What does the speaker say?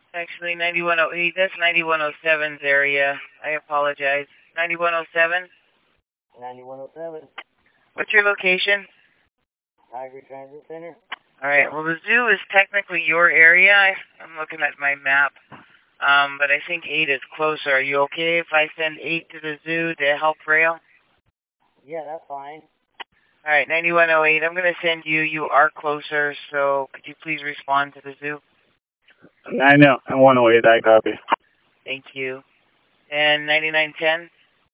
Actually, 9108, that's 9107's area. I apologize. 9107? 9107. What's your location? Tigard Transit Center. Alright, well, the zoo is technically your area. I'm looking at my map. But I think 8 is closer. Are you okay if I send 8 to the zoo to help Rail? Yeah, that's fine. Alright, 9108, I'm going to send you. You are closer, so could you please respond to the zoo? I know. 108, I copy. Thank you. And 9910?